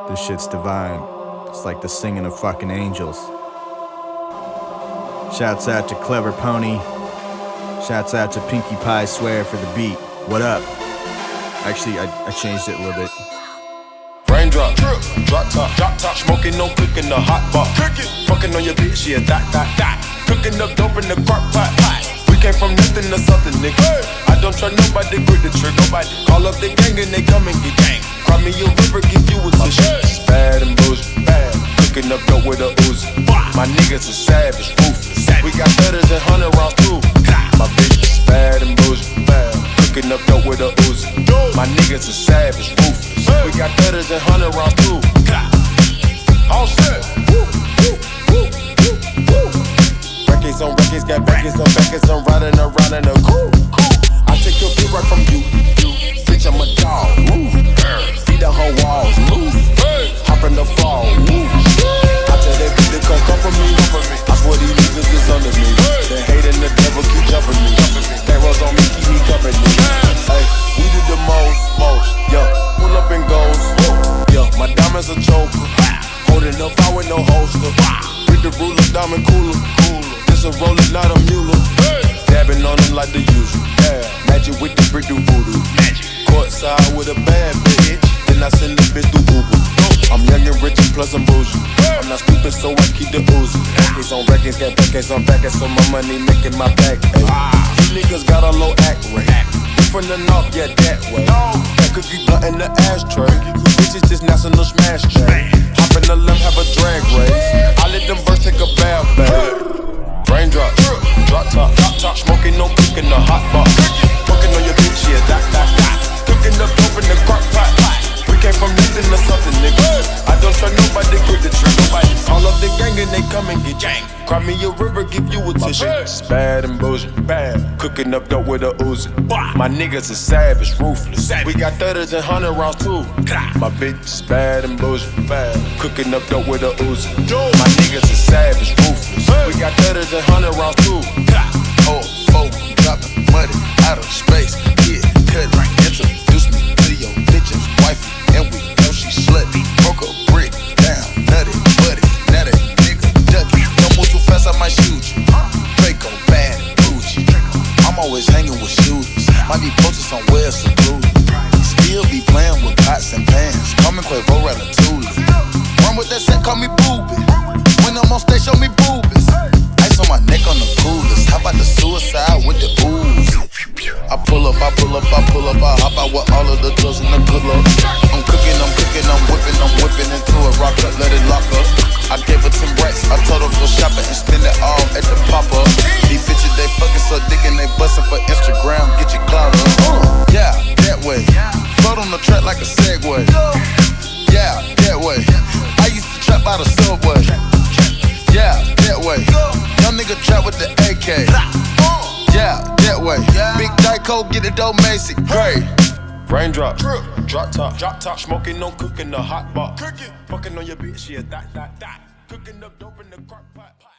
This shit's divine. It's like the singing of fucking angels. Shouts out to Clever Pony. Shouts out to Pinkie Pie Swear for the beat. What up? Actually, I changed it a little bit. Raindrop, drop top, smoking, no cooking the hot pot. Fucking on your bitch, yeah, that. Cooking up dope in the crock pot. We came from nothing to something, nigga. I don't trust nobody, grip the trigger. Nobody call up the gang and they come and get gang. Cry me a river, give you a tissue. It's bad and bullshit, bad. Cooking up dope with a Uzi. My niggas are savage, ruthless. We got 30s and 100 rounds too. My bitch is bad and bullshit, bad. Cooking up dope with a Uzi. My niggas are savage, ruthless. We got 30s and 100 rounds too. All set. Records on records, got records on records. I'm riding around in a coupe. I take your kid right from you. Bitch, I'm a dog. Feed the whole walls. Hop in the fall. I tell that bitch to come for me. I swear these niggas is under me. The hate and the devil keep jumping me. They rolls on me, keep me company. Hey, we do the most. Yeah, pull up and goes. Yeah, my diamonds a choker. Holding up, I with no holster. With the ruler, diamond cooler. This a roller, not a mule. Dabbing on them like the usual. Yeah, magic with the brick do voodoo. Courtside with a bad bitch. Then I send the bitch through Uber. I'm young and rich and plus I'm bougie. I'm not stupid, so I keep the Uzi. Records on records, got records on records, so my money making my back ache. You niggas got a low act rate. We from the north, yeah, that way. That cookie blunt in the ashtray. Bitches just national smash train. Hop in the limb, have a drag race. I let them birds take a bath, babe. Raindrop, drop top, smoking, no cooking the hot pot. Fucking on your bitch, yeah, that. Cooking up dope in the crock pot. We came from nothing to something, nigga. I don't trust nobody, grip the trigger. Nobody call up the gang and they come and get gang. Cry me a river, give you a tissue. It's bad and bullshit, bad. Cooking up dope with a Uzi. My niggas is savage, ruthless. We got 30s and 100 rounds too. My bitch is bad and bullshit, bad. Cooking up dope with a Uzi. My niggas is savage, ruthless. We got 30s and 100 rounds too. Oh, dropping money out of space. Yeah, cut right. Introduce me to your bitch's wifey, and we know she slutty. Broke a brick down, nutty, buddy. Now that nigga ducky. Don't move too fast, I might shoot you. Draco, bad, Gucci. I'm always hanging with shooters. Might be posted somewhere secluded. Still be playing with pots and pans. Call me Quavo Ratatouille. Run with that set, call me Booby. When I'm on stage, show me boobies. Ice on my neck on the coolest. How about the suicide with the ooze? I pull up, I hop out with all of the drugs in the good luck. I'm cooking, I'm whipping into a rocker, let it lock up. I gave her 10 racks, I told her go shopping and spend it all at the pop-up. These bitches, they fucking so dick and they bustin' for Instagram, get your clout up. Yeah, that way. Float on the track like a Segway. Yeah, that way. I used to trap out of Subway. Yeah, that way. Young nigga trap with the AK. Yeah, that way. Big Dyco, get it dough, Macy. Great. Raindrop, drop top, smoking, no cooking the hot pot. Fucking on your bitch, yeah, that. Cooking up dope in the crock pot.